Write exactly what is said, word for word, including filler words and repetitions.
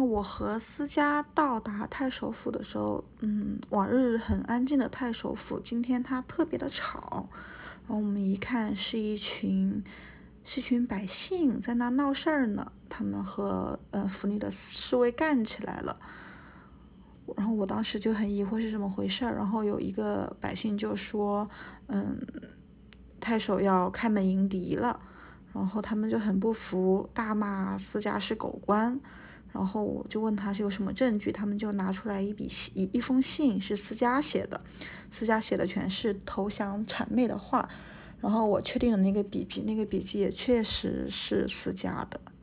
我和思嘉到达太守府的时候，嗯，往日很安静的太守府，今天它特别的吵。然后我们一看，是一群是一群百姓在那闹事儿呢，他们和呃府里的侍卫干起来了。然后我当时就很疑惑是怎么回事儿，然后有一个百姓就说，嗯，太守要开门迎敌了，然后他们就很不服，大骂思嘉是狗官。然后我就问他是有什么证据，他们就拿出来一笔一一封信，是思嘉写的，思嘉写的全是投降谄媚的话。然后我确定了那个笔记，那个笔记也确实是思嘉的。